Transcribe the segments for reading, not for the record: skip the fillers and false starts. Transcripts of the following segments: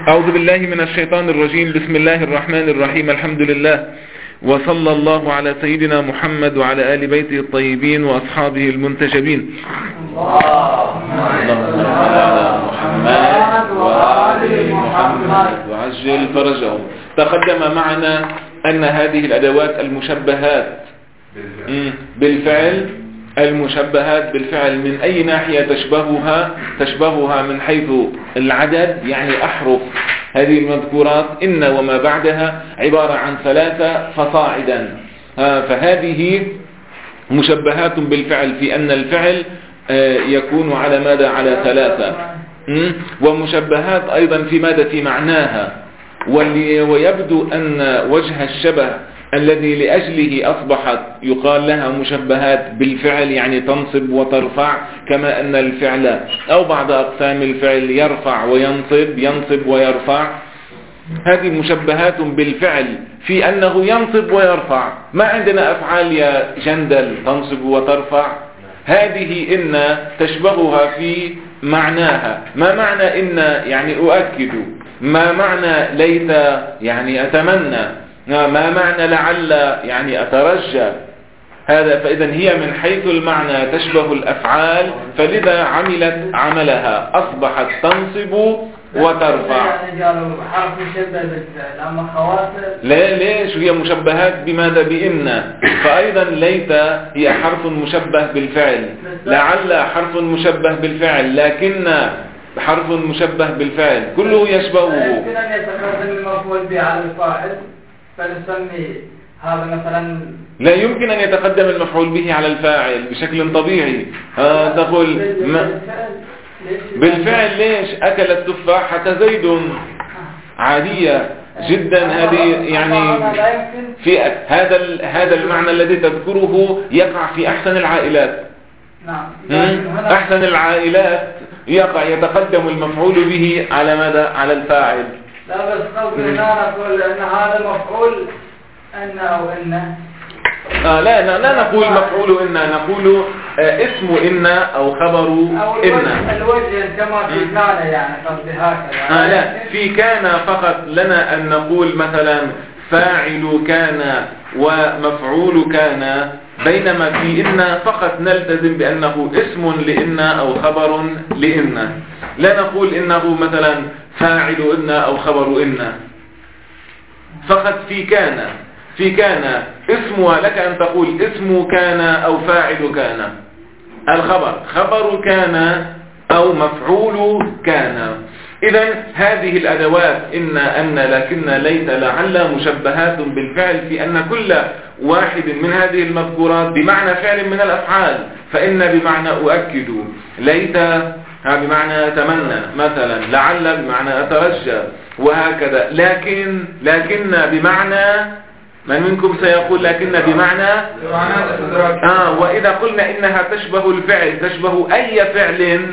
أعوذ بالله من الشيطان الرجيم. بسم الله الرحمن الرحيم. الحمد لله وصلى الله على سيدنا محمد وعلى آل بيته الطيبين وأصحابه المنتجبين. اللهم صل على محمد وآل محمد وعجل فرجهم. تقدم معنا أن هذه الأدوات المشبهات بالفعل، المشبهات بالفعل من أي ناحية تشبهها من حيث العدد، يعني أحرف هذه المذكورات إن وما بعدها عبارة عن 3 فصاعدا. فهذه مشبهات بالفعل في أن الفعل يكون على ماذا؟ على 3. ومشبهات أيضا في ماذا؟ في معناها. ويبدو أن وجه الشبه الذي لأجله أصبحت يقال لها مشبهات بالفعل، يعني تنصب وترفع، كما أن الفعل أو بعض أقسام الفعل يرفع وينصب، ينصب ويرفع. هذه مشبهات بالفعل في أنه ينصب ويرفع. ما عندنا أفعال يا جندل تنصب وترفع؟ هذه إن تشبهها في معناها. ما معنى إن؟ يعني أؤكد. ما معنى ليت؟ يعني أتمنى. ما معنى لعل؟ يعني أترجى. هذا فإذا هي من حيث المعنى تشبه الأفعال، فلذا عملت عملها، أصبحت تنصب وترفع. حرف مشبه بالفعل، أما خواتم لا، ليش؟ هي مشبهات بماذا؟ بإن. فأيضا ليت هي حرف مشبه بالفعل، لعل حرف مشبه بالفعل، لكن حرف مشبه بالفعل، كله يشبهه. يمكن أن يتقدم المفعول به على الفاعل فنسمي هذا مثلا. لا يمكن أن يتقدم المفعول به على الفاعل بشكل طبيعي. تقول بالفعل. ليش؟ أكل التفاحة زيد، عادية جدا. هذه يعني في هذا المعنى الذي تذكره يقع في أحسن العائلات. أحسن العائلات يتقدم المفعول به على ماذا؟ على الفاعل. لا بس قصدنا نقول أن هذا مفعول أن أو إن. لا نقول مفعول إن، نقول اسم إن أو خبر إن. الوجه كما في كان، يعني قصدي هكذا. لا، في كان فقط لنا أن نقول مثلا فاعل كان ومفعول كان، بينما في إن فقط نلتزم بأنه اسم لإن أو خبر لإن. لا نقول إنه مثلا فاعل إن أو خبر إن. فقط في كان اسمها، لك أن تقول اسم كان أو فاعل كان. الخبر خبر كان أو مفعول كان. إذن هذه الأدوات إن، أن، لكن، ليت، لعل مشبهات بالفعل في أن كل واحد من هذه المذكورات بمعنى فعل من الأفعال. فإن بمعنى أؤكد، ليت بمعنى أتمنى مثلا، لعل بمعنى أترجى، وهكذا. لكن بمعنى، من منكم سيقول لكن بمعنى وإذا قلنا إنها تشبه الفعل، تشبه أي فعل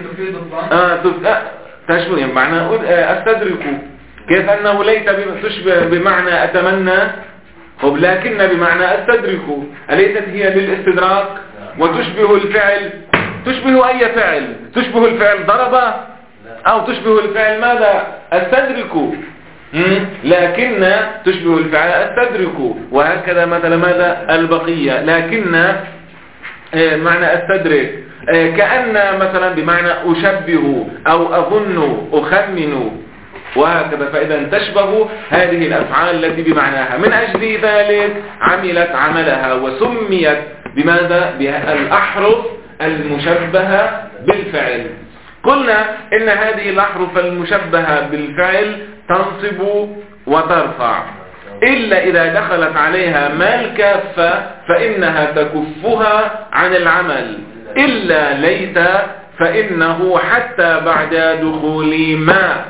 تشبه، يعني معنى أستدرك. كيف أنه ليت تشبه بمعنى أتمنى، لكن بمعنى أستدرك، أليست هي للاستدراك؟ وتشبه الفعل، تشبه أي فعل؟ تشبه الفعل ضرب، أو تشبه الفعل ماذا؟ أستدرك. لكن تشبه الفعل أستدرك، وهكذا مثلا ماذا؟ البقية. لكن معنى أستدرك، كأن مثلا بمعنى أشبه أو أظن، أخمن، وهكذا. فإذا تشبه هذه الأفعال التي بمعناها. من أجل ذلك عملت عملها وسميت بماذا؟ بالأحرف المشبهة بالفعل. قلنا إن هذه الأحرف المشبهة بالفعل تنصب وترفع، إلا إذا دخلت عليها ما الكافة فإنها تكفها عن العمل، إلا ليت فإنه حتى بعد دخول ما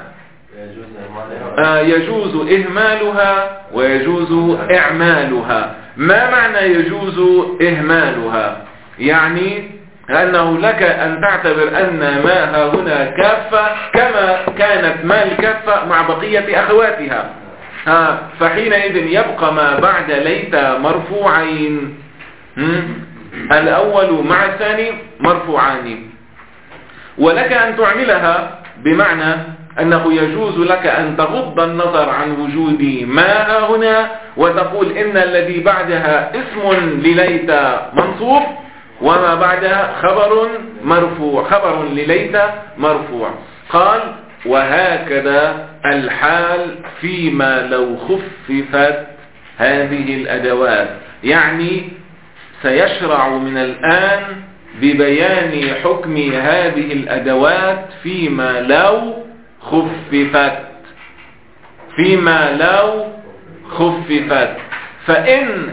يجوز إهمالها ويجوز إعمالها. ما معنى يجوز إهمالها؟ يعني أنه لك أن تعتبر أن ما هنا كافة كما كانت ما الكافة مع بقية أخواتها. فحينئذ يبقى ما بعد ليت مرفوعين، الأول مع الثاني مرفوعان. ولك أن تعملها بمعنى أنه يجوز لك أن تغض النظر عن وجود ما هنا وتقول إن الذي بعدها اسم لليت منصوب وما بعدها خبر مرفوع، خبر لليت مرفوع. قال وهكذا الحال فيما لو خففت هذه الأدوات، يعني سيشرع من الآن ببيان حكم هذه الأدوات فيما لو خففت، فيما لو خففت. فإن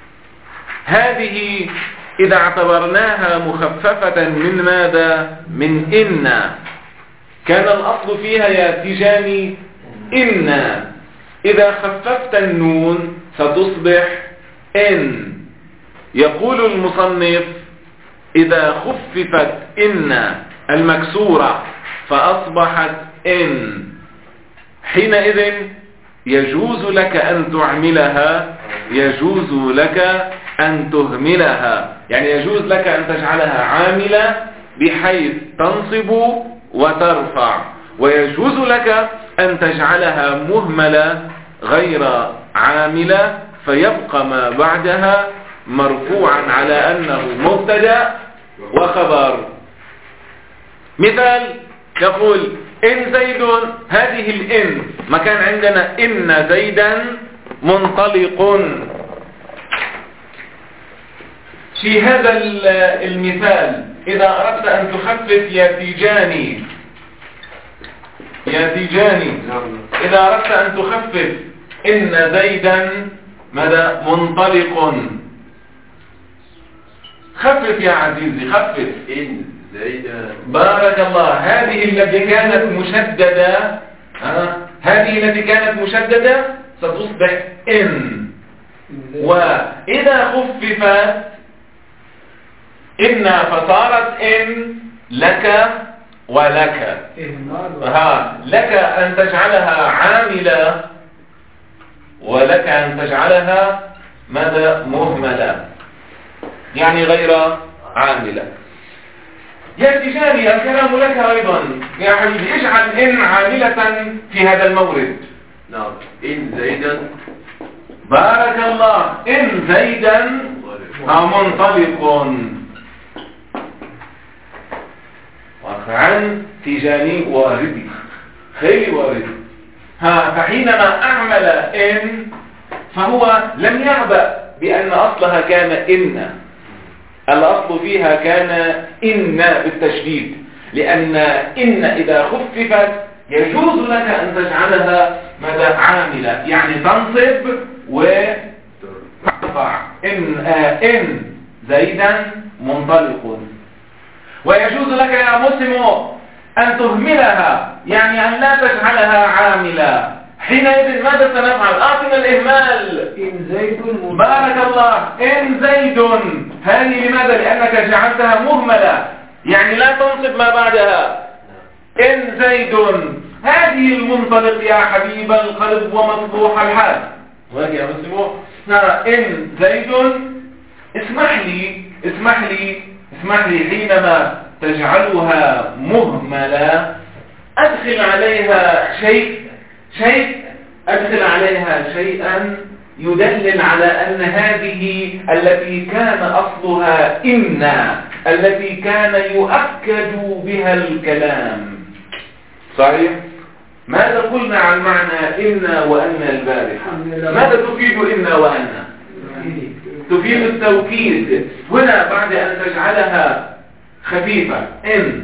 هذه إذا اعتبرناها مخففة من ماذا؟ من إن، كان الأصل فيها يا تجاني إن، إذا خففت النون ستصبح إن. يقول المصنف إذا خففت إن المكسورة فأصبحت إن، حينئذ يجوز لك أن تعملها، يجوز لك أن تهملها، يعني يجوز لك أن تجعلها عاملة بحيث تنصب وترفع، ويجوز لك أن تجعلها مهملة غير عاملة فيبقى ما بعدها مرفوعا على أنه مبتدأ وخبر. مثال يقول إن زيد، هذه الإن ما كان عندنا إن زيدا منطلق. في هذا المثال إذا أردت أن تخفف يا تيجاني، يا تيجاني إذا أردت أن تخفف إن زيدا ماذا؟ منطلق. خفف يا عزيزي، خفف. إن زيدا، بارك الله. هذه التي كانت مشددة، هذه التي كانت مشددة ستصبح إن، وإذا خففت إن فصارت إن لك ولك. لك أن تجعلها عاملة ولك أن تجعلها ماذا؟ مهملة، يعني غير عاملة. يا تجاني الكلام لك أيضا يا حبيبي، اجعل إن عاملة في هذا المورد. نعم. إن زيدا، بارك الله. إن زيدا منطلق. وعن تجاني واردي، خير واردي. فحينما أعمل إن فهو لم يعبأ بأن أصلها كان إن، الأصل فيها كان إن بالتشديد، لأن إن إذا خففت يجوز لك أن تجعلها ماذا؟ عاملة، يعني تنصب وترفع. إن زيدا منطلق. ويجوز لك يا مسلم أن تهملها، يعني أن لا تجعلها عاملة. حينئذ ماذا سنفعل؟ أعطنا الإهمال. إن زيد، بارك الله. إن زيد، هذه لماذا؟ لأنك جعلتها مهملة، يعني لا تنصب ما بعدها. إن زيد، هذه المنطلق يا حبيب القلب ومصبوح الحال. وهذه يا مسلم إن زيد. اسمح لي حينما تجعلها مهملة أدخل عليها أدخل عليها شيئا يدلل على أن هذه التي كان أصلها إن، التي كان يؤكد بها الكلام. صحيح؟ ماذا قلنا عن معنى إن وأن البارحة؟ ماذا تفيد إن وأن؟ تفيد التوكيد. هنا بعد أن تجعلها خفيفة إن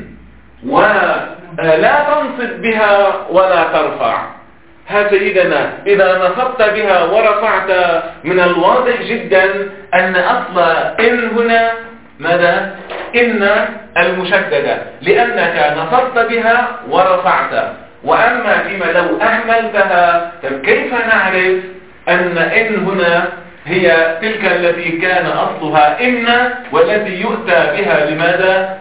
ولا تنصب بها ولا ترفع. ها سيدنا إذا نصبت بها ورفعت من الواضح جدا أن أصل إن هنا ماذا؟ إن المشددة، لأنك نصبت بها ورفعت. وأما فيما لو أهملتها كيف نعرف أن إن هنا هي تلك التي كان أصلها إن والتي يؤتى بها لماذا؟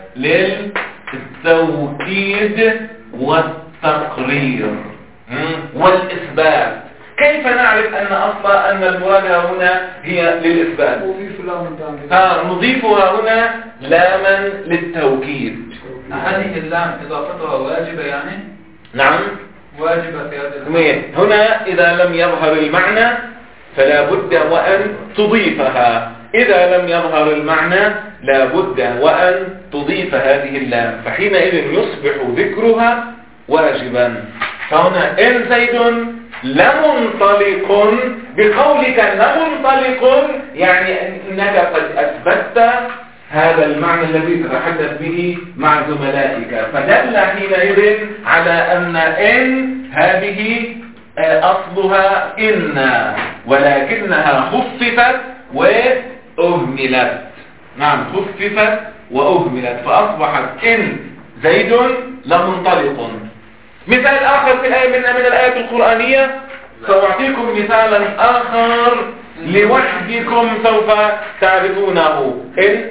للتوكيد والتقرير والإثبات. كيف نعرف أن المراد هنا هي للإثبات؟ نضيفها هنا لاما للتوكيد. هذه اللام إضافتها واجبة يعني؟ نعم واجبة في هذه جميل. هنا إذا لم يظهر المعنى فلا بد وأن تضيفها، إذا لم يظهر المعنى لا بد وأن تضيف هذه اللام، فحينئذ يصبح ذكرها واجبا. فهنا إن زيد لمنطلق، بقولك لمنطلق يعني أنك قد أثبتت هذا المعنى الذي تتحدث به مع زملائك، فدل حينئذ على أن إن هذه أصلها إن، ولكنها خففت وأهملت. نعم خففت وأهملت فأصبحت إن زيد لمنطلق. مثال آخر في الآية من الآيات القرآنية، سأعطيكم مثالا آخر لوحدكم سوف تعرفونه. إن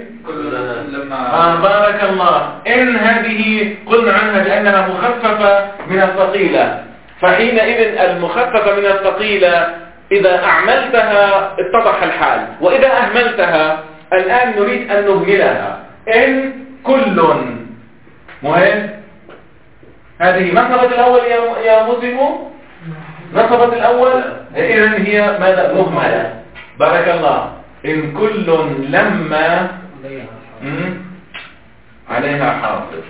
بارك الله، إن هذه قلنا عنها بأنها مخففة من الثقيلة، فحينئذ المخففة من الثقيلة إذا أعملتها اتضح الحال، وإذا أهملتها الآن نريد أن نهملها. إن كل مهم، هذه نصبت الأول يا مسلم، نصبت الأول، إذن هي ماذا؟ مهملة. بارك الله. إن كل لما عليها حافظ.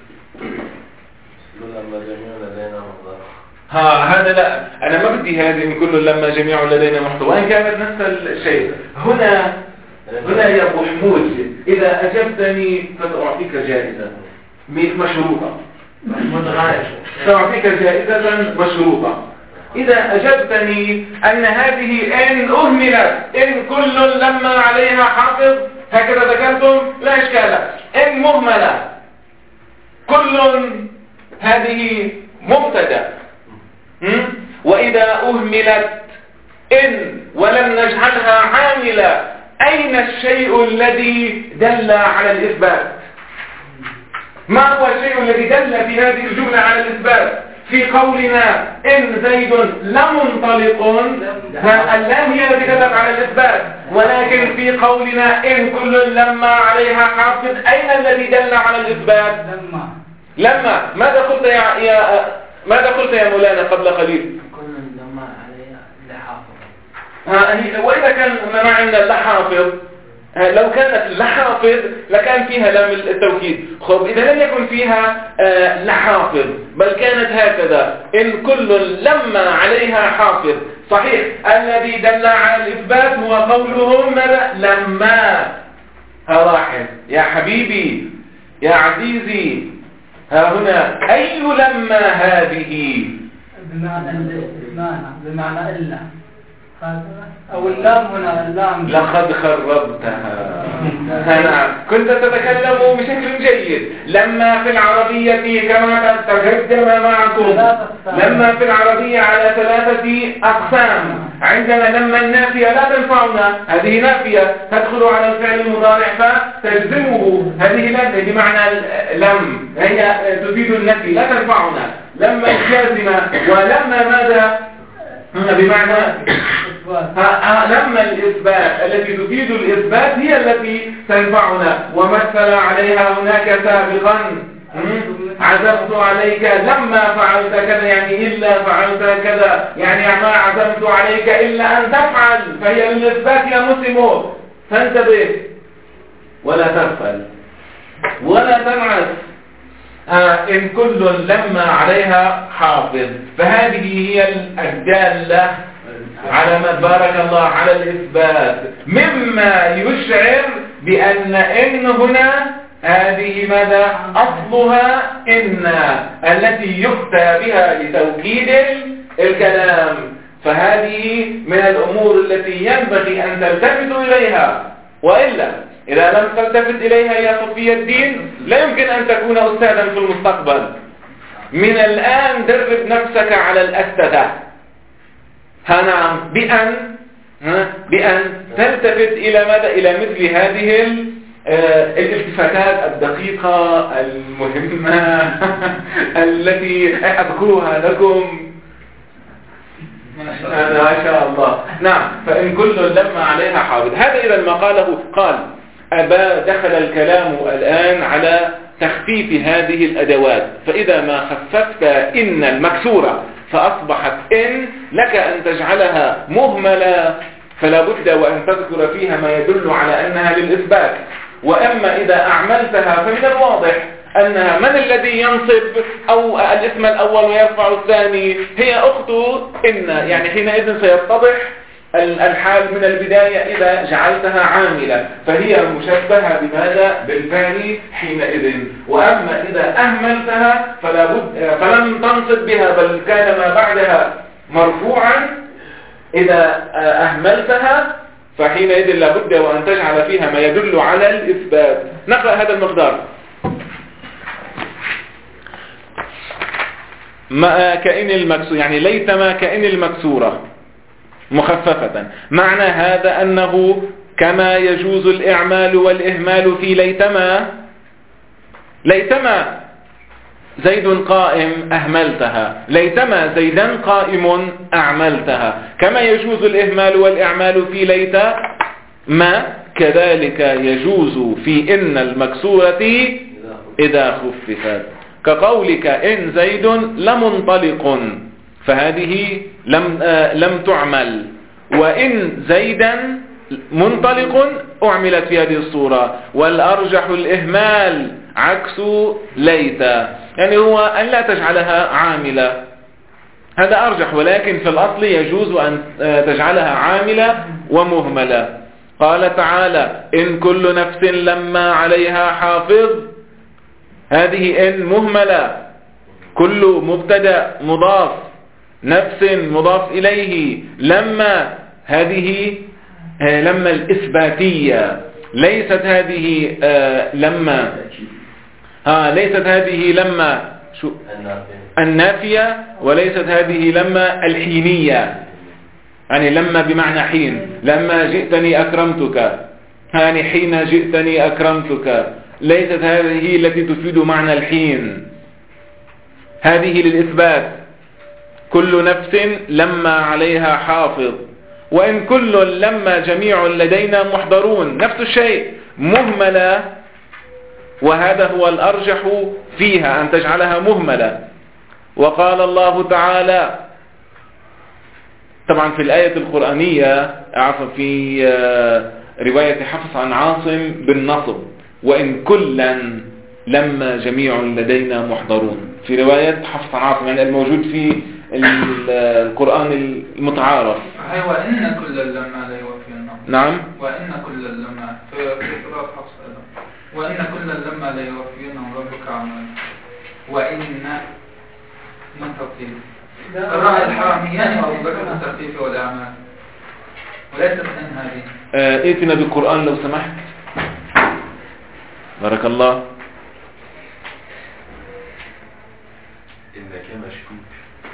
هذا لا، أنا ما بدي هذه إن كل لما جميع لدينا محضر، وإن كانت نفس الشيء. هنا يا أبو حمود إذا أجبتني فسأعطيك جائزة مشروطة، سأعطيك جائزة مشروطة إذا أجبتني أن هذه إن أهملت، إن كل لما عليها حافظ، هكذا ذكرتم لا إشكال. إن مهملة كل هذه مبتدأ، وإذا أهملت إن ولم نجعلها عاملة، أين الشيء الذي دل على الإثبات؟ ما هو الشيء الذي دل في هذه الجملة على الإثبات؟ في قولنا إن زيد لمنطلق، اللام هي التي دلت على الإثبات، ولكن في قولنا إن كل لما عليها حافظ، أين الذي دل على الإثبات؟ لما. ماذا قلت يا مولانا قبل قليل؟ كل لما عليها لحافظ. وإذا كان معنا لحافظ، لو كانت لحافظ لكان فيها لام التوكيد. خب إذا لم يكن فيها لحافظ بل كانت هكذا إن كل لما عليها حافظ، صحيح الذي دل على الإثبات هو قولهم لما. لاحظ يا حبيبي يا عزيزي، ها هنا أي لما هذه؟ بمعنى إلا، أو اللام هنا اللام. لقد خربتها. كنت تتكلم بشكل جيد. لما في العربية كما تقدم معكم، لما في العربية على 3 أقسام. عندنا لما النافية لا تنفعنا، هذه نافية تدخل على الفعل المضارع فتجزمه، هذه لا بمعنى لم، هي تفيد النفي لا تنفعنا. لما الجازمة، ولما ماذا بمعنى لما الإثبات التي تفيد الإثبات هي التي تنفعنا. ومثل عليها هناك سابقا عزمت عليك لما فعلت كذا، يعني إلا فعلت كذا، يعني ما عزمت عليك إلا أن تفعل، فهي للإثبات يا مسلم. فانتبه ولا تغفل ولا تنعس. إن كل لما عليها حافظ، فهذه هي الدالة على ما بارك الله على الإثبات، مما يشعر بأن إن هنا هذه ماذا أصلها إن التي يؤتى بها لتوكيد الكلام. فهذه من الأمور التي ينبغي أن تلتفت إليها، وإلا إذا لم تلتفت إليها يا صفي الدين لا يمكن أن تكون أستاذا في المستقبل. من الآن درب نفسك على الأستاذة. نعم، بأن تلتفت إلى ماذا؟ إلى مثل هذه الالتفاتات الدقيقة المهمة التي أذكرها لكم. ما شاء الله. نعم، فإن كل لما عليها حافظ، هذا إذا ما قاله. قال أبا دخل الكلام الآن على تخفيف هذه الأدوات. فإذا ما خففت إن المكسورة فأصبحت إن، لك أن تجعلها مهملة، فلا بد وأن تذكر فيها ما يدل على أنها للإثبات. وأما إذا أعملتها فمن الواضح أنها من الذي ينصب أو الاسم الأول ويرفع الثاني؟ هي أخت إن، يعني حينئذ سيتضح الحال من البداية إذا جعلتها عاملة، فهي مشبهة بماذا؟ بالفعل حينئذ. وأما إذا أهملتها فلم تنصب بها، بل كان ما بعدها مرفوعا. إذا أهملتها فحينئذ لابد وأن تجعل فيها ما يدل على الإثبات. نقرأ هذا المقدار: ما كائن المكسورة، يعني ليتما كائن المكسورة مخففة. معنى هذا أنه كما يجوز الإعمال والإهمال في ليتما. ليتما زيد قائم أهملتها، ليتما زيدا قائم أعملتها. كما يجوز الإهمال والإعمال في ليت ما، كذلك يجوز في إن المكسورة إذا خففت، كقولك إن زيد لمنطلق، فهذه لم تعمل. وإن زيدا منطلق أعملت في هذه الصورة. والأرجح الإهمال عكس ليت، يعني هو أن لا تجعلها عاملة، هذا أرجح. ولكن في الأصل يجوز أن تجعلها عاملة ومهملة. قال تعالى: إن كل نفس لما عليها حافظ، هذه إن مهملة، كل مبتدأ مضاف، نفس مضاف إليه، لما هذه لما الإثباتية، ليست هذه لما ليست هذه لما النافية، وليست هذه لما الحينية، يعني لما بمعنى حين. لما جئتني أكرمتك، يعني حين جئتني أكرمتك، ليست هذه التي تفيد معنى الحين، هذه للإثبات. كل نفس لما عليها حافظ. وإن كل لما جميع لدينا محضرون، نفس الشيء، مهملة، وهذا هو الأرجح فيها أن تجعلها مهملة. وقال الله تعالى، طبعا في الآية القرآنية، عفوا في رواية حفص عن عاصم بالنصب: وإن كلا لما جميع لدينا محضرون، في رواية حفص عن عاصم، يعني الموجود في القرآن المتعارف. أيوة، إن كل لما لا يوفينا. نعم، وإن كل لما في قراءة حفص أيضا: وإن كل لما لا يوفينا ربك عمل. وإن من تطيب الرأي الحراميان وأبو التخفيف والأعمال، وليست إن هذه. ائتنا بالقرآن لو سمحت، بارك الله. إنك مشكوك.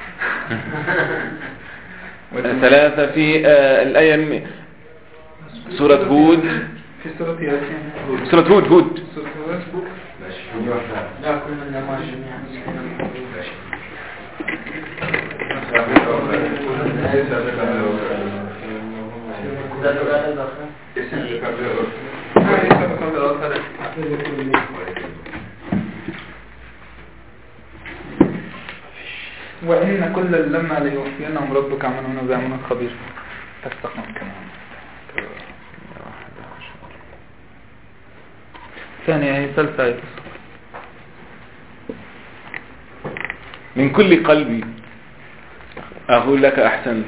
ثلاثة في الآية سورة هود، في سورة ياسين، سورة هود. لا كلنا ما جميعا. وإن كل لما ليوفينهم ربك عملون بعمل خبير. تستقم كمان. ثانية هي ثالثة. من كل قلبي أقول لك أحسن.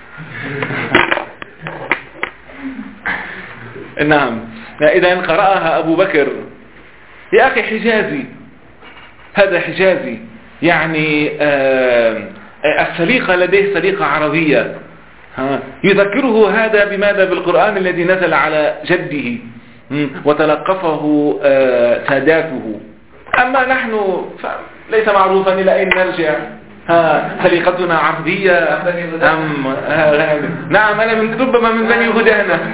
نعم، إذا قرأها أبو بكر، يا أخي حجازي، هذا حجازي، يعني السليقة لديه سليقة عربية، يذكره هذا بماذا؟ بالقرآن الذي نزل على جده وتلقفه ساداته. أما نحن ليس معروفا إلى أين نرجع. سليقتنا عربية أم نعم، أنا ربما من بني هدانا.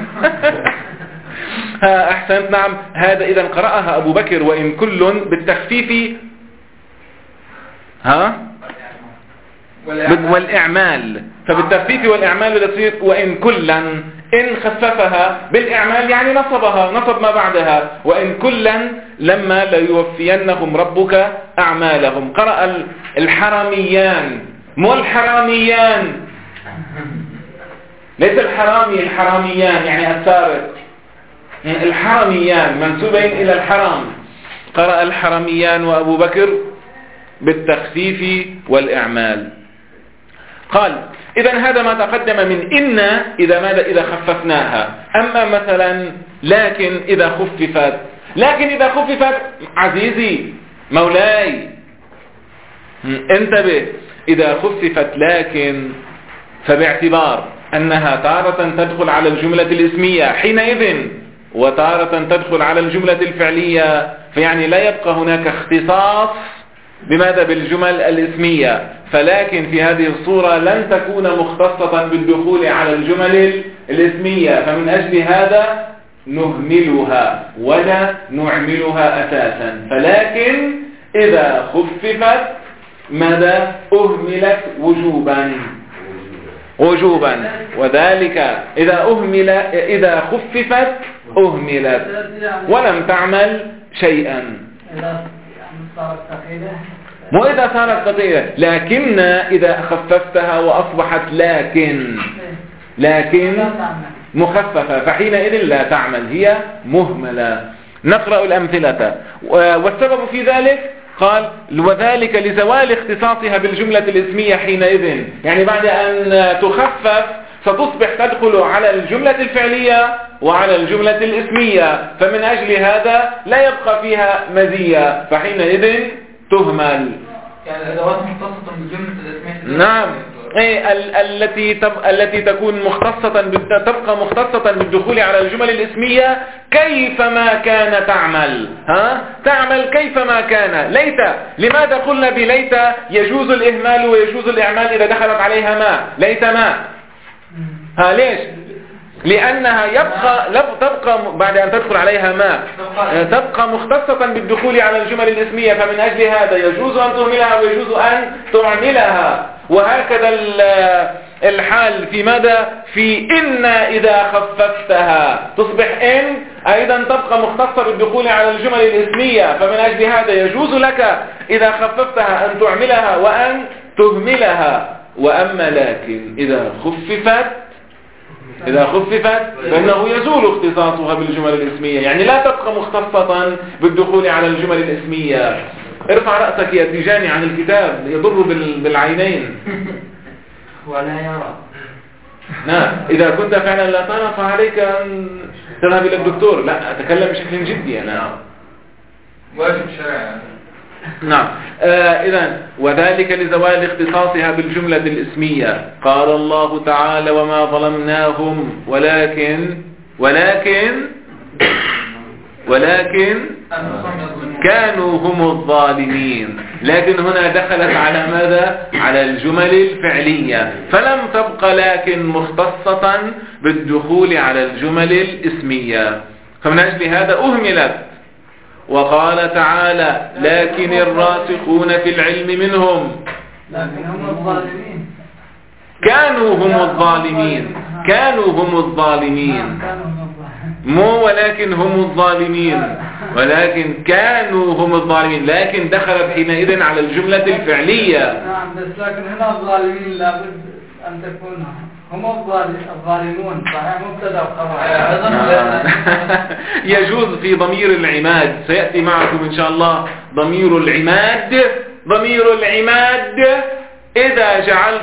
أحسنت. نعم، هذا إذا قرأها أبو بكر وإن كل بالتخفيف والإعمال، فبالتخفيف والإعمال تصير وإن كلا. إن خففها بالإعمال يعني نصبها، نصب ما بعدها. وإن كلا لما ليوفينهم ربك أعمالهم. قرأ الحرميان، مو الحراميان، ليس الحرامي، الحراميان يعني السارق، الحرميان منسوبين إلى الحرام. قرأ الحرميان وأبو بكر بالتخفيف والإعمال. قال إذن هذا ما تقدم من إن إذا خففناها. أما مثلا لكن إذا خففت، لكن إذا خففت عزيزي مولاي انتبه، إذا خففت لكن فباعتبار أنها تارة تدخل على الجملة الاسمية حينئذ وتارة تدخل على الجملة الفعلية، فيعني لا يبقى هناك اختصاص بماذا؟ بالجمل الاسمية. فلكن في هذه الصورة لن تكون مختصة بالدخول على الجمل الاسمية، فمن أجل هذا نهملها ولا نعملها أساسا. فلكن إذا خففت ماذا؟ أهملت وجوبا، وذلك إذا خففت أهملت ولم تعمل شيئا. مو إذا صارت ثقيلة، لكن إذا خففتها وأصبحت لكن مخففة فحينئذ لا تعمل، هي مهملة. نقرأ الأمثلة. والسبب في ذلك قال وذلك لزوال اختصاصها بالجملة الاسمية حينئذ، يعني بعد أن تخفف ستصبح تدخل على الجملة الفعلية وعلى الجملة الاسمية، فمن أجل هذا لا يبقى فيها مزية، فحينئذ تهمل. يعني الأدوات مختصة بالجملة الاسمية. نعم، التي تكون مختصة تبقى مختصة بالدخول على الجمل الاسمية كيفما كان تعمل. تعمل كيفما كان. ليت، لماذا قلنا بليت يجوز الإهمال ويجوز الإعمال إذا دخلت عليها ما؟ ليت ما. ليش؟ لأنها تبقى بعد أن تدخل عليها ما تبقى مختصة بالدخول على الجمل الاسمية، فمن أجل هذا يجوز أن تهملها ويجوز أن تعملها. وهكذا الحال في ماذا؟ في إن إذا خففتها تصبح إن أيضا تبقى مختصة بالدخول على الجمل الاسمية، فمن أجل هذا يجوز لك إذا خففتها أن تعملها وأن تهملها. وأما لكن إذا خففت فإنه يزول اختصاصها بالجمل الاسمية، يعني لا تبقى مختصة بالدخول على الجمل الاسمية. ارفع رأسك يا تيجاني عن الكتاب، يضر بالعينين ولا يرى. نعم، إذا كنت فعلا لا ترى فعليك أن تذهب إلى الدكتور. لا، أتكلم بشكل جدي أنا. واجب شرعي. نعم. إذن وذلك لزوال اختصاصها بالجملة الاسمية. قال الله تعالى وما ظلمناهم ولكن كانوا هم الظالمين. لكن هنا دخلت على ماذا؟ على الجمل الفعلية، فلم تبق لكن مختصة بالدخول على الجمل الاسمية، فمن أجل هذا أهملت. وقال تعالى لكن الراسخون في العلم منهم كانوا هم الظالمين مو ولكن هم الظالمين، ولكن كانوا هم الظالمين، لكن دخلت حينئذ على الجملة الفعلية. نعم، بس لكن هنا الظالمين لابد أن تكون هم الظالمون، صحيح مبتدا وخبر. يجوز في ضمير العماد، سيأتي معكم إن شاء الله ضمير العماد إذا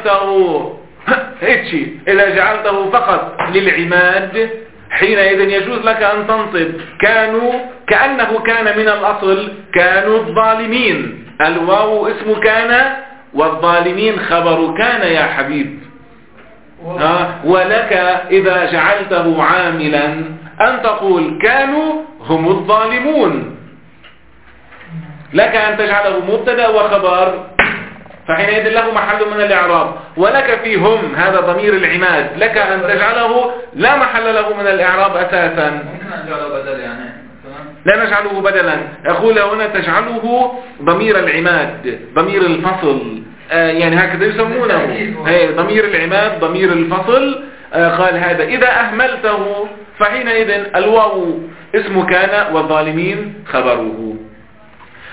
جعلته فقط للعماد حينئذ يجوز لك أن تنصب كانوا كأنه كان من الأصل كانوا الظالمين. الواو اسم كان والظالمين خبر كان يا حبيب. ولك إذا جعلته عاملا أن تقول كانوا هم الظالمون، لك أن تجعله مبتدا وخبر فحينئذ له محل من الإعراب. ولك في هم هذا ضمير العماد، لك أن تجعله لا محل له من الإعراب أساسا. ممكن نجعله بدل يعني لا نجعله بدلا، أقول هنا تجعله ضمير العماد، ضمير الفصل، يعني هكذا يسمونه ضمير العماد ضمير الفصل. قال هذا إذا أهملته فحينئذ الواو اسم كان والظالمين خبره.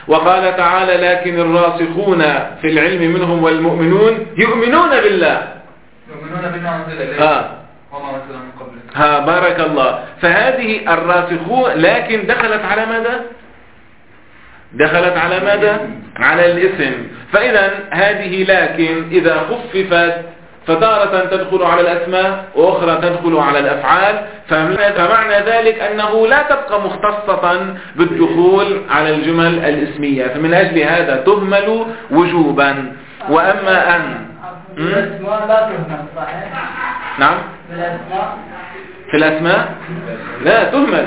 وقال تعالى لكن الراسخون في العلم منهم والمؤمنون يؤمنون بالله يؤمنون بما أنزل إليه وما أنزل من قبله. بارك الله. فهذه الراسخون لكن دخلت على ماذا؟ دخلت على ماذا؟ على الاسم. فإذا هذه لكن إذا خففت فتارة تدخل على الأسماء وأخرى تدخل على الأفعال، فمعنى ذلك أنه لا تبقى مختصة بالدخول على الجمل الاسمية، فمن أجل هذا تهمل وجوبا. وأما أن الأسماء لا تهمل صحيح؟ نعم في الأسماء لا تهمل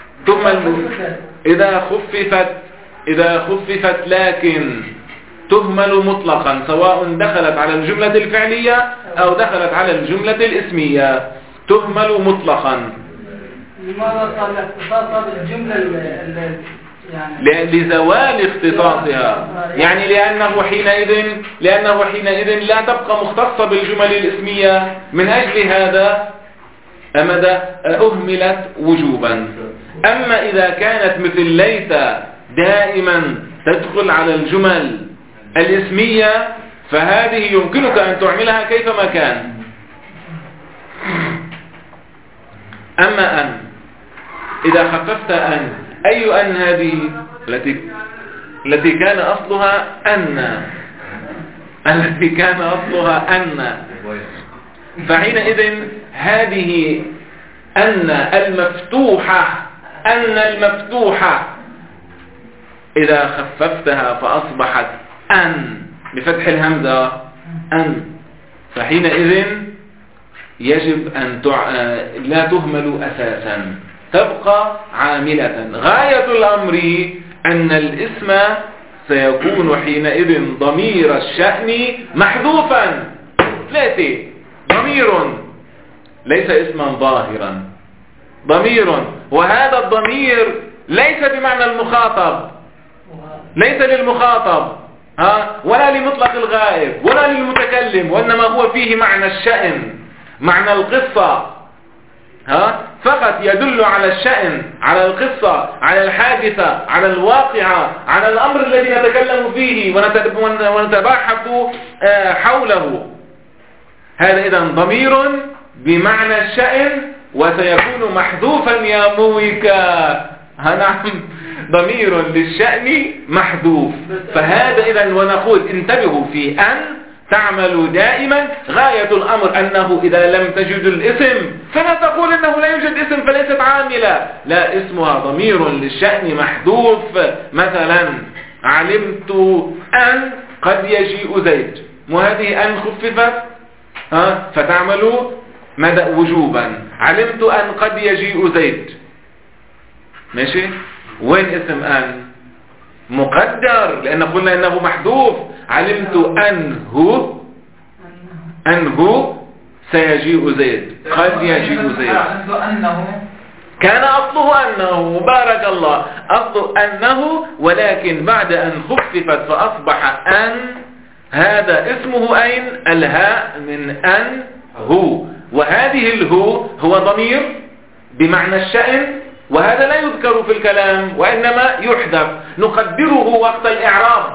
إذا خففت لكن تهمل مطلقا سواء دخلت على الجملة الفعلية أو دخلت على الجملة الاسمية، تهمل مطلقا. لماذا صار الاختصاص بالجملة يعني لزوال اختصاصها، يعني لأنه حينئذ لا تبقى مختصة بالجمل الاسمية، من أجل هذا أهملت وجوبا. أما إذا كانت مثل ليس دائما تدخل على الجمل الاسمية فهذه يمكنك أن تعملها كيفما كان. أما أن إذا خففت أن، أي أن هذه التي كان أصلها أن فحينئذ هذه أن المفتوحة إذا خففتها فأصبحت أن بفتح الهمزة أن، فحينئذ يجب أن لا تهمل أساسا، تبقى عاملة. غاية الأمر أن الاسم سيكون حينئذ ضمير الشأن محذوفا. ثلاثة، ضمير ليس اسما ظاهرا، ضمير، وهذا الضمير ليس بمعنى المخاطب، ليس للمخاطب ولا لمطلق الغائب ولا للمتكلم، وإنما هو فيه معنى الشأن، معنى القصة، فقط يدل على الشأن، على القصة، على الحادثة، على الواقعة، على الأمر الذي نتكلم فيه ونتباحث حوله. هذا إذن ضمير بمعنى الشأن وسيكون محذوفا يا مويكا. نعم، ضمير للشأن محذوف. فهذا إذن، ونقول انتبهوا في أن تعمل دائما. غاية الأمر أنه إذا لم تجد الاسم فلا تقول أنه لا يوجد اسم فليست عاملة، لا، اسمها ضمير للشأن محذوف. مثلا علمت أن قد يجيء زيد، وهذه أن خففت فتعمل مدى وجوبا. علمت أن قد يجيء زيد، ماشي. وين اسم أن؟ مقدر، لأن قلنا أنه محذوف. علمت أنه سيجيء زيد، قد يجيء زيد. كان أصله أنه، بارك الله، أصله أنه، ولكن بعد أن خففت فأصبح أن. هذا اسمه أين؟ الهاء من أن هو، وهذه الهو هو ضمير بمعنى الشأن، وهذا لا يذكر في الكلام وإنما يحذف. نقدره وقت الإعراب،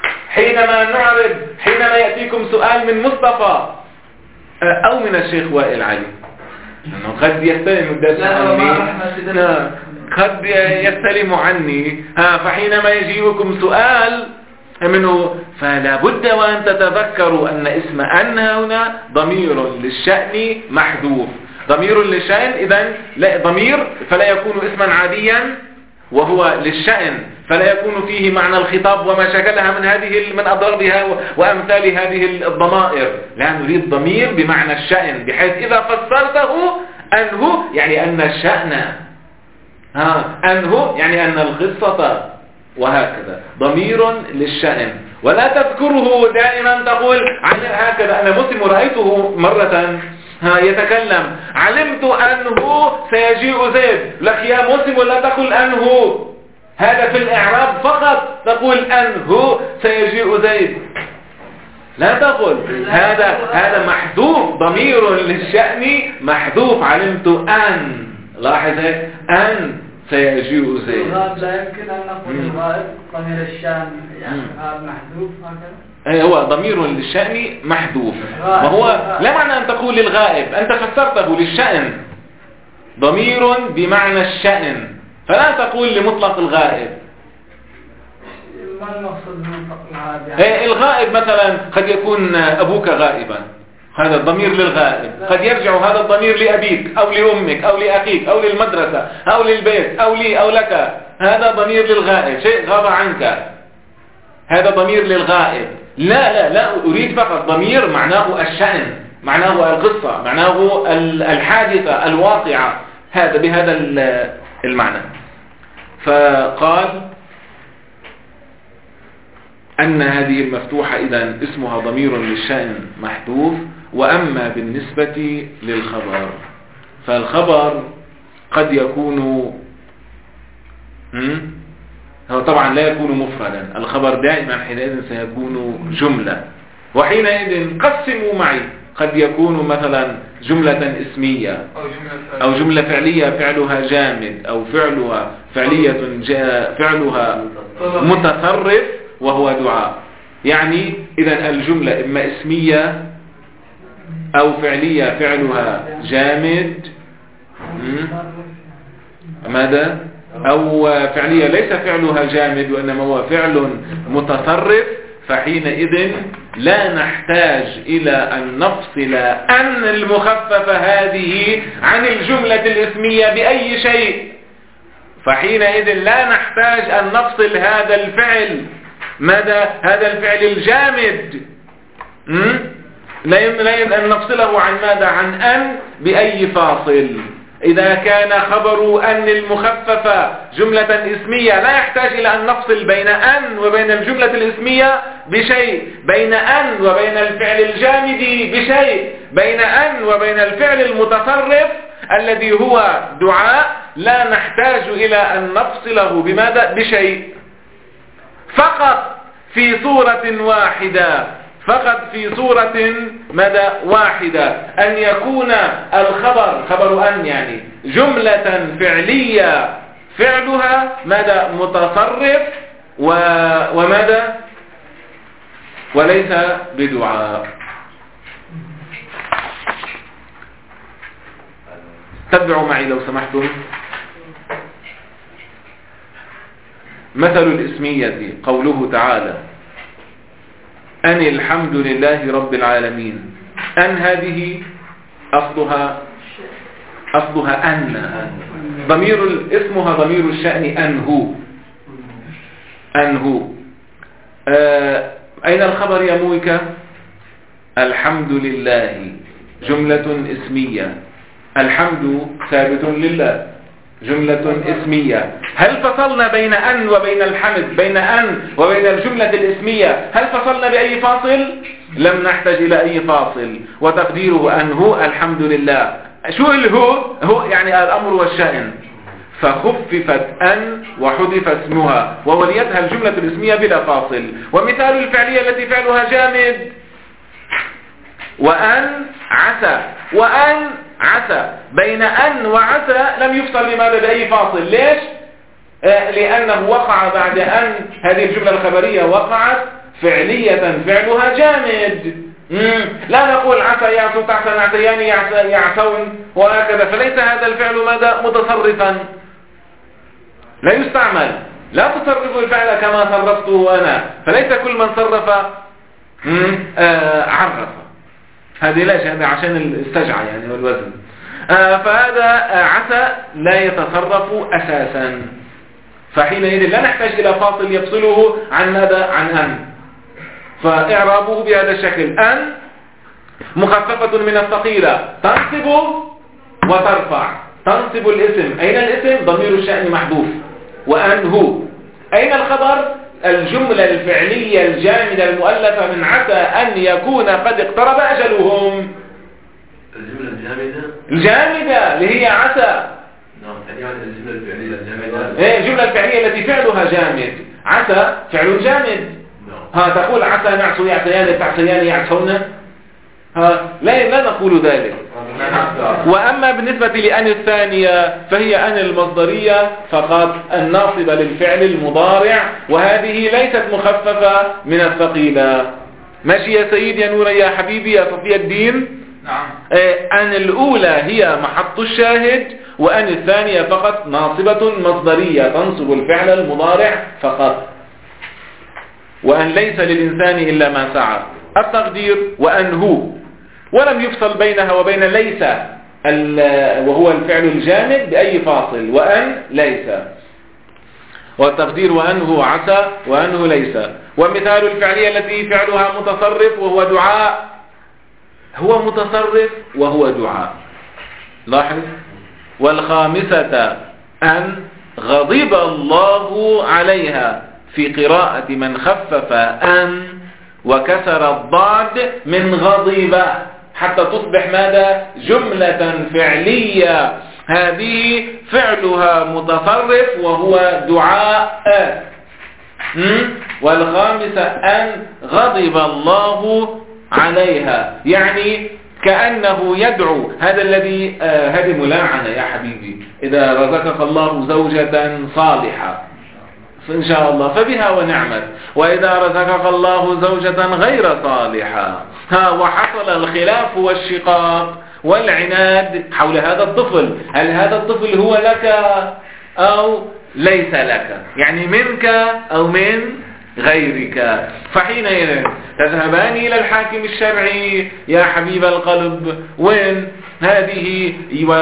حينما يأتيكم سؤال من مصطفى أو من الشيخ وائل علي، قد يستلم الدرس عني، قد يستلم عني، فحينما يجيئكم سؤال منه فلا بد وأن تتذكروا أن اسم أن هنا ضمير للشأن محذوف. ضمير للشأن، إذن ضمير فلا يكون اسما عاديا، وهو للشأن فلا يكون فيه معنى الخطاب وما شكلها من أضرابها وأمثال هذه الضمائر. لا، نريد ضمير بمعنى الشأن، بحيث إذا فسرته أنه يعني أن الشأن، أنه يعني أن القصة، وهكذا. ضمير للشأن، ولا تذكره دائما تقول هكذا. أنا مسلم رأيته مرة يتكلم، علمت أنه سيجيء زيد. لك يا مسلم لا تقل أنه، هذا في الإعراب فقط تقول أنه سيجيء زيد، لا تقل هذا محذوف، ضمير للشأن محذوف. علمت أن، لاحظ أن، سيجيء زيد. الغائب لا يمكن أن نقول الغائب ضمير الشأن يعني غائب محذوف هكذا. هو ضمير للشأن محذوف. وهو لا معنى أن تقول للغائب، أنت فسرته للشأن ضمير بمعنى الشأن، فلا تقول لمطلق الغائب. ما المقصود بمطلق الغائب يعني؟ الغائب مثلا قد يكون أبوك غائبا، هذا الضمير للغائب. قد يرجع هذا الضمير لأبيك أو لأمك أو لأخيك أو للمدرسة أو للبيت أو لي أو لك، هذا ضمير للغائب، شيء غاب عنك، هذا ضمير للغائب. لا أريد فقط ضمير معناه الشأن، معناه القصة، معناه الحادثة الواقعة، هذا بهذا المعنى. فقال أن هذه المفتوحة إذن اسمها ضمير للشأن محذوف. وأما بالنسبة للخبر فالخبر قد يكون هو طبعا لا يكون مفردا، الخبر دائما حينئذ سيكون جملة. وحينئذ قسموا معي، قد يكون مثلا جملة اسمية أو جملة فعلية فعلها جامد، أو فعلها فعلية فعلها متصرف وهو دعاء. يعني إذا الجملة إما اسمية أو فعلية فعلها جامد، ماذا؟ أو فعلية ليس فعلها جامد وإنما هو فعل متصرف، فحينئذ لا نحتاج إلى أن نفصل أن المخففة هذه عن الجملة الاسمية بأي شيء. فحينئذ لا نحتاج أن نفصل هذا الفعل، ماذا؟ هذا الفعل الجامد لا يمكن أن نفصله عن ماذا؟ عن أن بأي فاصل. إذا كان خبر أن المخففة جملة اسمية لا يحتاج إلى أن نفصل بين أن وبين الجملة الاسمية بشيء، بين أن وبين الفعل الجامد بشيء، بين أن وبين الفعل المتصرف الذي هو دعاء لا نحتاج إلى أن نفصله بماذا؟ بشيء. فقط في صورة واحدة، فقط في صورة مدى واحدة، أن يكون الخبر خبر أن يعني جملة فعلية فعلها مدى متصرف ومدى وليس بدعاء. تبعوا معي لو سمحتم. مثل الاسمية قوله تعالى أن الحمد لله رب العالمين. أن هذه أصلها أن ضمير اسمها ضمير الشأن أنه أين الخبر يا مويكا؟ الحمد لله جملة اسمية، الحمد ثابت لله جملة اسمية. هل فصلنا بين أن وبين الحمد، بين أن وبين الجملة الاسمية، هل فصلنا بأي فاصل؟ لم نحتاج إلى أي فاصل، وتقديره أنه الحمد لله. شو الهو؟ هو يعني الأمر والشأن، فخففت أن وحذف اسمها ووليتها الجملة الاسمية بلا فاصل. ومثال الفعلية التي فعلها جامد وأن عسى، وأن عسى، بين أن وعسى لم يفصل بماذا؟ بأي فاصل. ليش؟ لأنه وقع بعد أن هذه الجملة الخبرية وقعت فعلية فعلها جامد. لا نقول عسى يعسو تعسى نعسيان يعسون وهكذا، فليس هذا الفعل ماذا؟ متصرفا، لا يستعمل. لا تصرف الفعل كما صرفته أنا، فليس كل من صرف عرف. هذه لا شيء عشان السجعة يعني والوزن. فهذا عسى لا يتصرف أساسا، فحينئذ لا نحتاج إلى فاصل يفصله عن ماذا؟ عن أن. فإعرابه بهذا الشكل: أن مخففة من الثقيلة تنصب وترفع. تنصب الاسم، أين الاسم؟ ضمير الشأن محذوف، وأن هو. أين الخبر؟ الجملة الفعلية الجامدة المؤلفة من عسى أن يكون قد اقترب أجلهم. الجملة الجامدة اللي هي عسى. نعم، يعني الجملة الفعلية الجامدة. الجملة الفعلية التي فعلها جامد. عسى فعل جامد. تقول عسى نعسو يعسيان تعسيان يعسون. لا نقول ذلك. وأما بالنسبة لأن الثانية فهي أن المصدرية فقط الناصبة للفعل المضارع، وهذه ليست مخففة من الثقيلة. ماشي يا سيد يا نور يا حبيبي يا صفي الدين؟ نعم. أن الأولى هي محط الشاهد، وأن الثانية فقط ناصبة مصدرية تنصب الفعل المضارع فقط. وأن ليس للإنسان إلا ما سعى. التقدير وأن هو، ولم يفصل بينها وبين ليس وهو الفعل الجامد بأي فاصل، وأن ليس. والتقدير وأنه عسى وأنه ليس. ومثال الفعلية التي فعلها متصرف وهو دعاء، هو متصرف وهو دعاء. لاحظ. والخامسة أن غضب الله عليها، في قراءة من خفف أن وكسر الضاد من غضب حتى تصبح ماذا؟ جملة فعلية، هذه فعلها متصرف وهو دعاء. والخامسة أن غضب الله عليها، يعني كأنه يدعو. هذا الذي هذه ملاعنة يا حبيبي. إذا رزقك الله زوجة صالحة إن شاء الله فبها ونعمت، وإذا رزقك الله زوجة غير صالحة وحصل الخلاف والشقاق والعناد حول هذا الطفل، هل هذا الطفل هو لك أو ليس لك، يعني منك أو من غيرك، فحينئذ تذهبان إلى الحاكم الشرعي يا حبيب القلب. وين هذه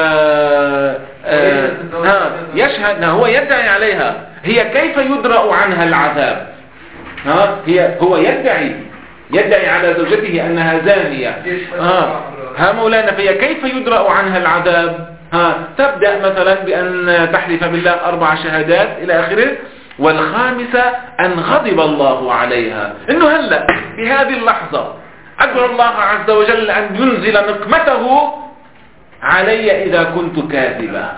يشهد، هو يدعي عليها. هي كيف يدرأ عنها العذاب؟ هو يدعي على زوجته أنها زانية. مولانا، فهي كيف يدرأ عنها العذاب؟ تبدأ مثلا بأن تحلف بالله 4 شهادات إلى آخره. والخامسة أن غضب الله عليها، إنه هلأ في هذه اللحظة أدعو الله عز وجل أن ينزل نقمته علي إذا كنت كاذبا.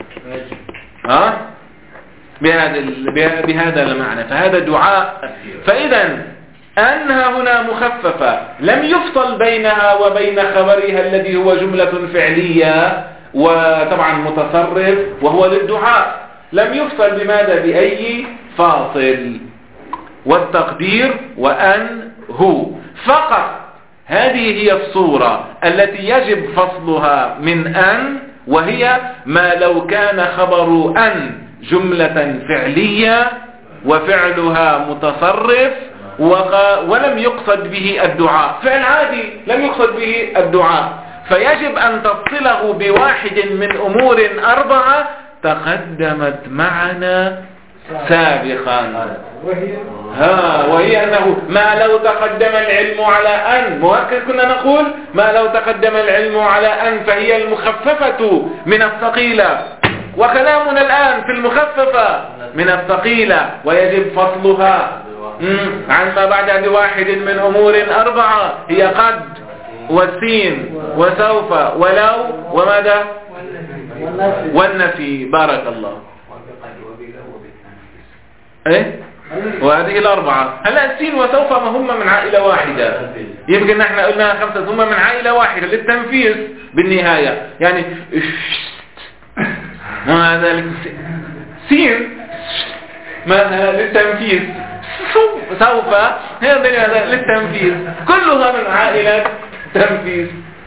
بهذا المعنى، فهذا دعاء. فإذا أنها هنا مخففة، لم يفصل بينها وبين خبرها الذي هو جملة فعلية وطبعا متصرف وهو للدعاء، لم يفصل بماذا؟ بأي فاصل. والتقدير وأن هو فقط. هذه هي الصورة التي يجب فصلها من أن، وهي ما لو كان خبر أن جملة فعلية وفعلها متصرف ولم يقصد به الدعاء، فعل عادي لم يقصد به الدعاء، فيجب أن تفصله بواحد من أمور 4 تقدمت معنا سابقا. وهي أنه ما لو تقدم العلم على أن، مؤكد كنا نقول ما لو تقدم العلم على أن فهي المخففة من الثقيلة، وكلامنا الآن في المخففة من الثقيلة، ويجب فصلها عن ما بعدها بواحد من أمور 4 هي قد والسين وسوف ولو وماذا؟ والنفي. بارك الله. وهذه 4. هلا السين وسوف ما هم من عائلة واحدة، يمكن نحن قلنا 5 هم من عائلة واحدة للتنفيذ بالنهاية، يعني ما ذلك سين ماذا للتنفيذ، سوف هذا للتنفيذ، كلها من عائلة تنفيذ.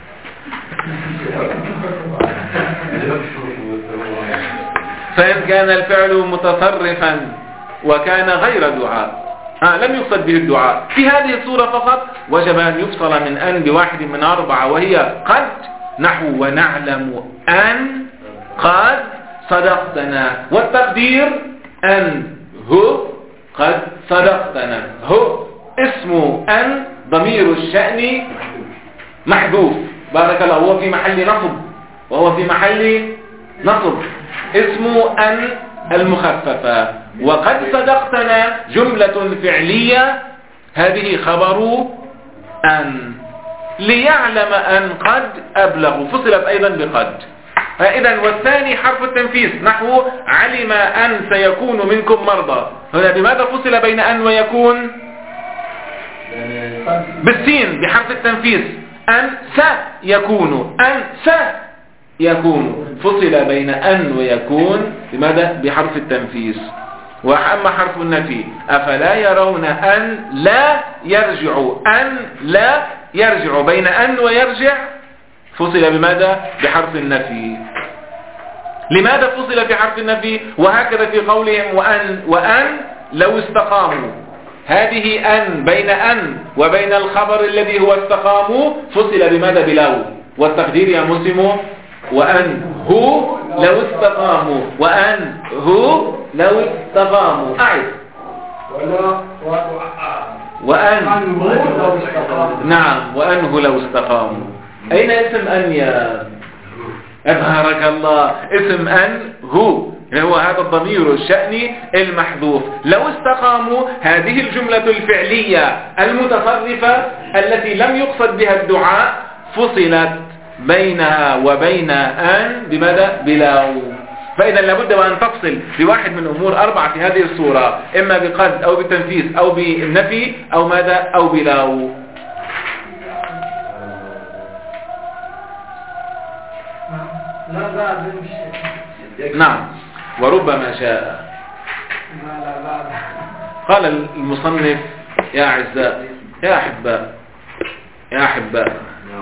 فإن كان الفعل متصرفا وكان غير دعاء لم يقصد به الدعاء في هذه الصورة فقط، وجب أن يفصل من أن بواحد من 4 وهي قد، نحو ونعلم أن قد صدقتنا. والتقدير أن هو قد صدقتنا، هو اسم أن ضمير الشأن محذوف. بارك الله. هو في محل نصب، وهو في محل نصب اسم أن المخففة. وقد صدقتنا جملة فعلية، هذه خبر أن، ليعلم أن قد أبلغ، فصلت أيضا بقد. إذن والثاني حرف التنفيذ، نحو علم أن سيكون منكم مرضى. هنا بماذا فصل بين أن ويكون؟ بالسين بحرف التنفيذ. أن سيكون، أن سيكون، فصل بين أن ويكون بماذا؟ بحرف التنفيس. وأما حرف النفي أفلا يرون أن لا يرجعوا، أن لا يرجعوا، بين أن ويرجع فصل بماذا؟ بحرف النفي. لماذا فصل بحرف النفي؟ وهكذا في قولهم وأن لو استقاموا، هذه أن بين أن وبين الخبر الذي هو استقاموا فصل بماذا؟ بلو. والتقدير يا مسلم وأن هو لو استقاموا، وأن هو لو استقاموا. أعد وأن نعم، وأنه لو استقاموا. أين اسم أن يا أبهرك الله؟ اسم أن هو هذا الضمير الشأني المحذوف. لو استقاموا هذه الجملة الفعلية المتصرفة التي لم يقصد بها الدعاء فصلت بينها وبين أن بماذا؟ بلو. فإذا لابد وأن تفصل بواحد من أمور أربعة في هذه الصورة، إما بقصد أو بالتنفيذ أو بالنفي أو ماذا؟ أو بلو. لا بعد نعم. وربما شاء. قال المصنف يا أعزاء يا أحباء يا أحباء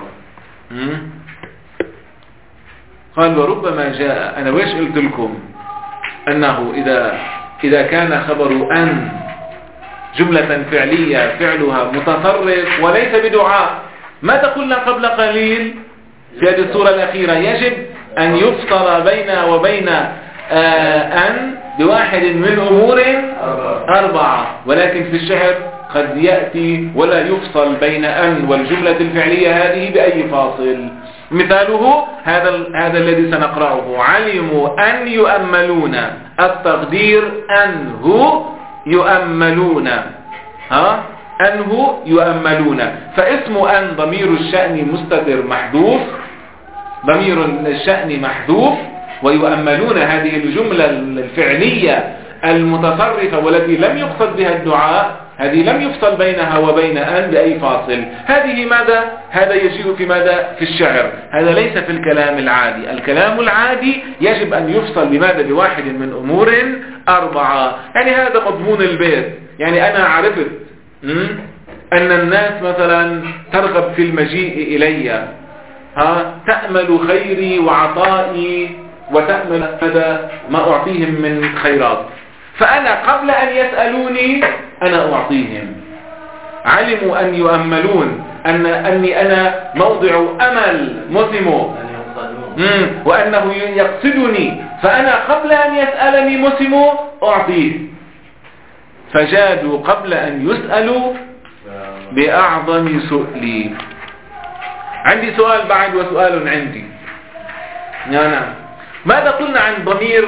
قال وربما جاء. أنا ويش قلت لكم أنه إذا كان خبر أن جملة فعلية فعلها متصرف وليس بدعاء، ماذا قلنا قبل قليل في هذه الصورة الأخيرة؟ يجب أن يفصل بين وبين أن بواحد من أمور أربعة، ولكن في الشعر قد يأتي ولا يفصل بين أن والجملة الفعلية هذه بأي فاصل. مثاله هذا الذي سنقرأه: علموا أن يؤملون، التقدير أنه يؤملون، أنه يؤملون. فاسم أن ضمير الشأن مستتر محذوف، ضمير الشأن محذوف، ويؤملون هذه الجملة الفعلية المتصرفة والتي لم يقصد بها الدعاء، هذه لم يفصل بينها وبين أن بأي فاصل. هذه ماذا؟ هذا يجيء في ماذا؟ في الشعر. هذا ليس في الكلام العادي. الكلام العادي يجب أن يفصل بماذا؟ بواحد من أمور أربعة. يعني هذا مضمون البيت. يعني أنا عرفت أن الناس مثلا ترغب في المجيء إلي، تأمل خيري وعطائي وتأمل هذا ما أعطيهم من خيرات، فأنا قبل أن يسألوني أنا أعطيهم. علموا أن يؤملون أني أنا موضع أمل مسلم، وأنه يقصدني، فأنا قبل أن يسألني مسلم أعطيه. فجادوا قبل أن يسألوا بأعظم سؤلي. عندي سؤال بعد وسؤال عندي. نعم. ماذا قلنا عن ضمير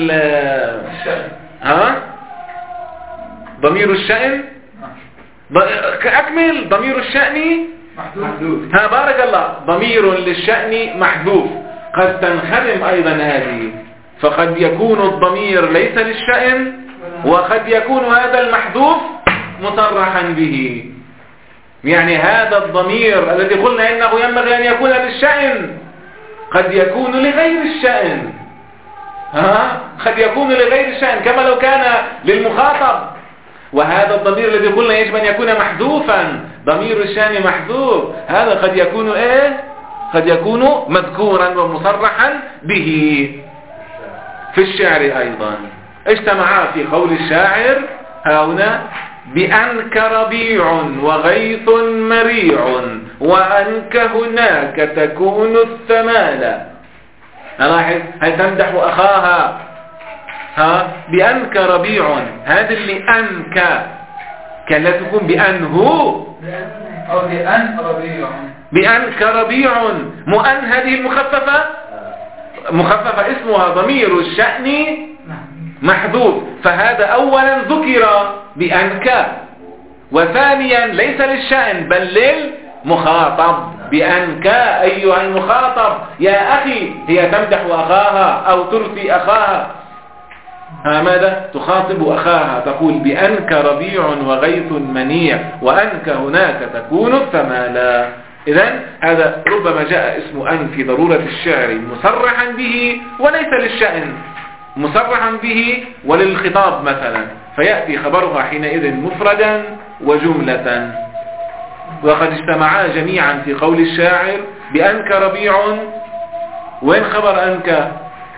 ضمير الشأن؟ أكمل. ضمير الشأن محذوف. بارك الله. ضمير للشأن محذوف. قد تنخدم أيضا هذه، فقد يكون الضمير ليس للشأن، وقد يكون هذا المحذوف مصرحا به. يعني هذا الضمير الذي قلنا إنه ينبغي أن يكون للشأن قد يكون لغير الشأن. قد يكون لغير الشأن كما لو كان للمخاطب. وهذا الضمير الذي قلنا يجب أن يكون محذوفا، ضمير الشأن محذوف، هذا قد يكون قد يكون مذكورا ومصرحا به في الشعر أيضا. اجتمعا في قول الشاعر هنا: بأنك ربيع وغيث مريع وأنك هناك تكون الثمالة. لاحظ، هل تمدح أخاها؟ بأنك ربيع، هذا اللي أنك كان لا تكون بأنه أو بأن ربيع. بأنك ربيع مؤن، هذه المخففة مخففة اسمها ضمير الشأن محذوف، فهذا أولا ذكر بأنك، وثانيا ليس للشأن بل للمخاطب. بأنك أيها المخاطب يا أخي، هي تمدح أخاها أو ترثي أخاها. ماذا؟ تخاطب أخاها، تقول بأنك ربيع وغيث منيع وأنك هناك تكون الثمالة. إذن هذا ربما جاء اسم أن في ضرورة الشعر مصرحا به وليس للشأن، مصرحا به وللخطاب مثلا، فيأتي خبرها حينئذ مفردا وجملة. وقد اجتمعا جميعا في قول الشاعر بأنك ربيع. وين خبر أنك؟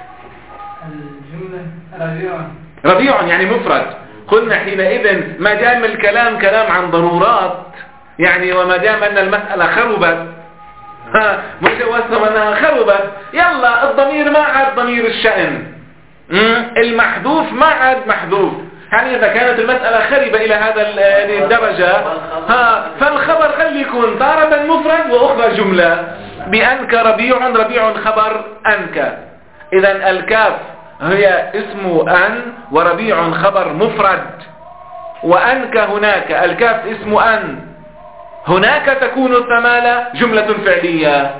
الجملة ربيع يعني مفرد. قلنا حينئذ ما دام الكلام كلام عن ضرورات، يعني وما دام أن المسألة خربت، مش وصف أنها خربت، يلا الضمير ما عاد ضمير الشأن، المحذوف ما عاد محذوف. يعني إذا كانت المسألة خربة إلى هذه الدرجة، فالخبر خلي يكون تارة مفرد وأخرى جملة. بأنك ربيع، ربيع خبر أنك. إذن الكاف هي اسم أن، وربيع خبر مفرد، وأنك هناك، الكاف اسم أن، هناك تكون الثمالة جملة فعلية.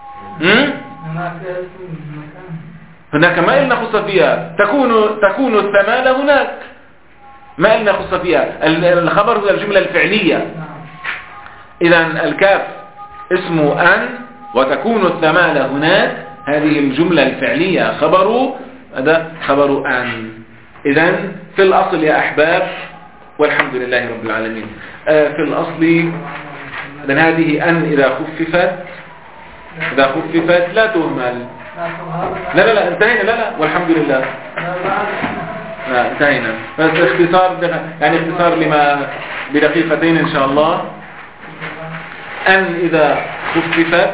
هناك ما إلنا خص فيها، تكون الثمالة هناك، ما إلنا خص فيها، الخبر هو الجملة الفعلية. إذن الكاف اسم أن وتكون الثمالة هناك، هذه الجملة الفعلية هذا خبر أن. إذن في الأصل يا أحباب، والحمد لله رب العالمين، في الأصل إذن هذه أن إذا خففت لا تهمل. لا انتهينا، لا والحمد لله، انتهينا. بس اختصار، يعني اختصار لما بدقيقتين إن شاء الله. أن إذا خففت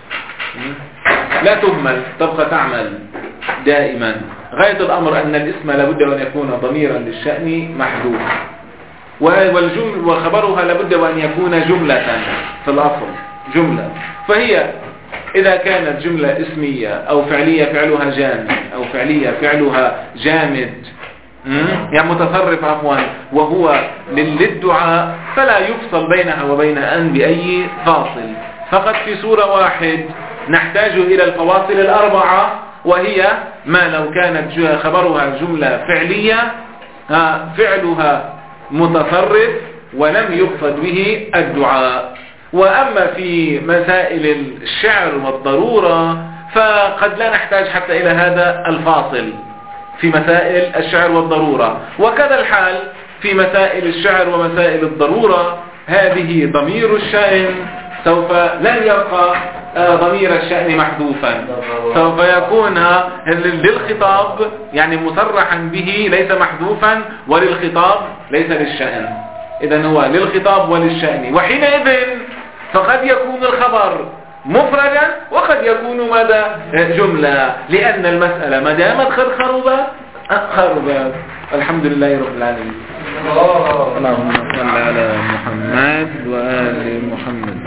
لا تهمل، تبقى تعمل دائما. غاية الأمر أن الاسم لابد أن يكون ضميرا للشأن محذوف، وخبرها لابد أن يكون جملة في الأصل، جملة. فهي إذا كانت جملة اسمية أو فعلية فعلها جامد، أو فعلية فعلها جامد، يعني متصرف عفوا، وهو للدعاء، فلا يفصل بينها وبين أن بأي فاصل. فقط في سورة واحد نحتاج إلى الفواصل الأربعة، وهي ما لو كانت خبرها جملة فعلية فعلها متصرف ولم يقصد به الدعاء. وأما في مسائل الشعر والضرورة فقد لا نحتاج حتى إلى هذا الفاصل في مسائل الشعر والضرورة. وكذا الحال في مسائل الشعر ومسائل الضرورة، هذه ضمير الشأن سوف لن يبقى ضمير الشأن محذوفا، سوف يكون للخطاب يعني مصرحا به ليس محذوفا، وللخطاب ليس للشأن. إذن هو للخطاب وللشأن. وحينئذ فقد يكون الخبر مفردا وقد يكون ماذا جملة، لأن المسألة ما دامت خربت. الحمد لله رب العالمين. اللهم صل على محمد وآل محمد.